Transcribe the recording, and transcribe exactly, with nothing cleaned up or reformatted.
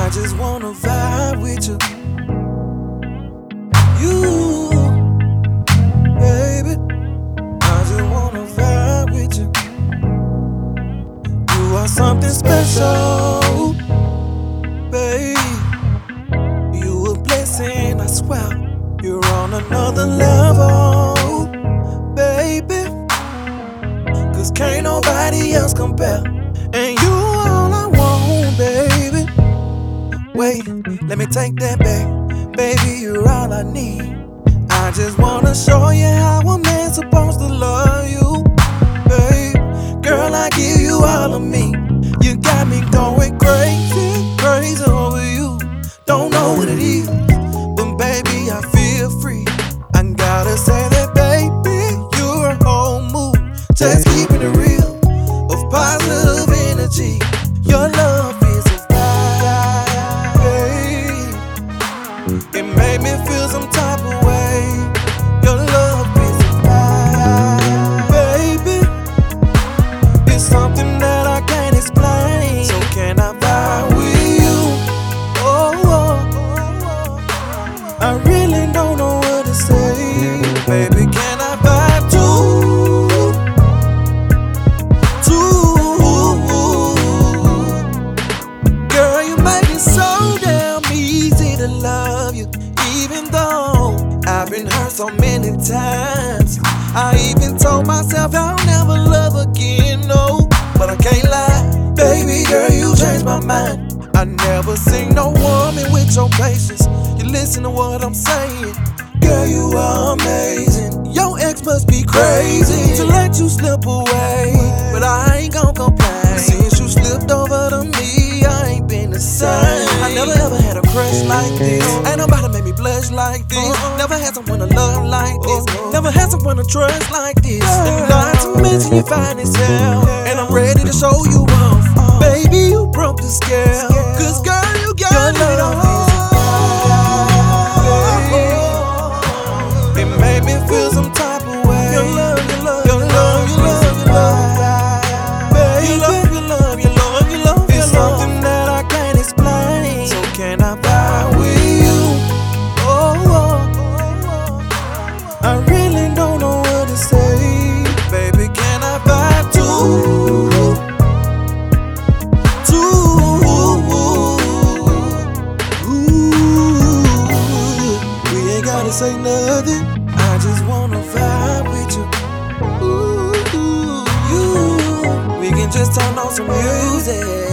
I just wanna vibe with you. You, baby, I just wanna vibe with you. You are something special, babe. You a blessing, I swear. You're on another level, baby. Cause can't nobody else compare. And you all I want, baby. Wait, let me take that back. Baby, you're all I need. I just wanna show you how a man's supposed to love you, babe. Girl, I give you all of me. You got me going crazy, crazy over you. Don't know what it is, but baby, I feel free. I gotta say that, baby, you're a whole mood. Just keeping it real, of positive energy. Your love is a vibe, babe. It made me feel some type of way. Your love is a vibe, baby. It's something that I can't explain. So can I vibe with you? Oh, oh, oh. I really don't know what to say. Baby, can I vibe too? Girl, you make it so damn easy to love you. Even though I've been hurt so many times, I even told myself I'll never love again, no. But I can't lie, baby girl, you changed my mind. I never seen no woman with your patience. You listen to what I'm saying. Girl, you are amazing. Your ex must be crazy to let you slip away, but I ain't gon' complain. Since you slipped over to me, I ain't been the same. I never ever had a crush like this. Ain't nobody made me blush like this. Never had someone to love like this. Never had someone to trust like this. And not to mention you fine as hell, and I'm ready to show you off. Baby, you broke the scale. Cause girl, you got it all. It made me feel some type of way. Your love, your love, your love, your love, your love, baby. Your love, your love, your love, your love. It's something that I can't explain. So can I vibe with you? Oh, oh, oh. I really don't know what to say. Baby, can I vibe too? Too. Ooh. We ain't gotta say nothing. I just wanna vibe with you. Ooh, you. We can just turn on some music.